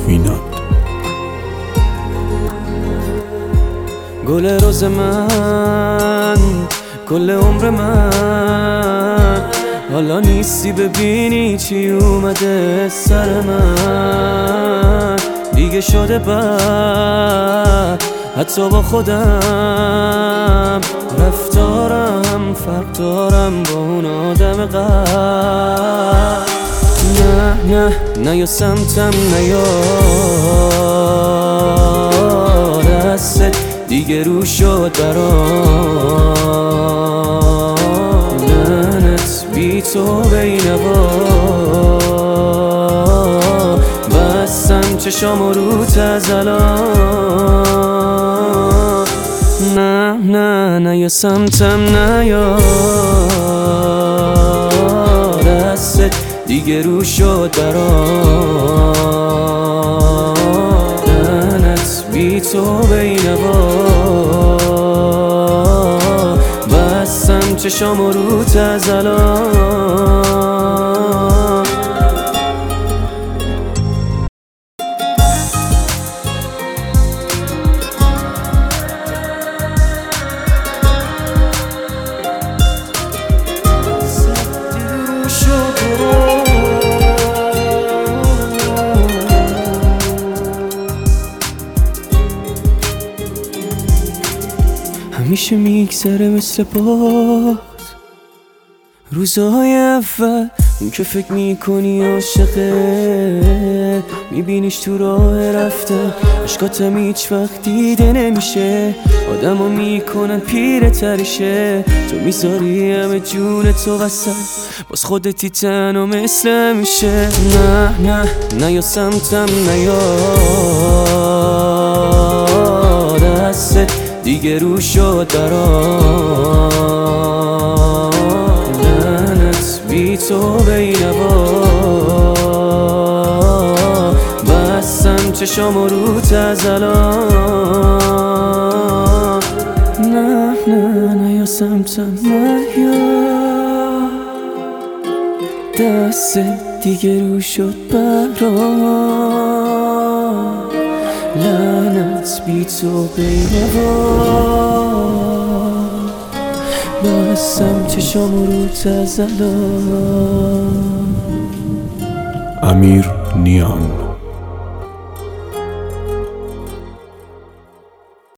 توهینات. گل روز من، کل عمر من، حالا نیستی ببینی چی اومده سر من. دیگه شده بد حتی با خودم، رفتارم فرق دارم با اون آدم قبل. نه نه یا سمتم نیا، دستت دیگه رو شد برام. لعنت بی تو بینوا، بستم چشامو روت از الان. نه نه نه یا سمتم نیا، دستت دیگه رو شد برام. لعنت بی تو بینوا، بستم چشامو روت از الان. همیشه میگذره مثل باز روزهای اول، اون که فکر میکنی عاشقه، میبینیش تو راه رفته، عشقاتم هیچ وقت دیده نمیشه، آدمو میکنن پیره ترشه. تو میذاری همه جون تو وسط، باز خودتی تنها مثل میشه. نه نه نه یا سمتم نیا، دستت دیگه رو شد برام. لعنت بی تو بینوا، بستم چشامو روت از الان. نه نه نه یا سمتم نیا، دست دیگه رو شد برام. لعنت بی تو بینوا، بستم چشامو روت از الان. امیر نیان.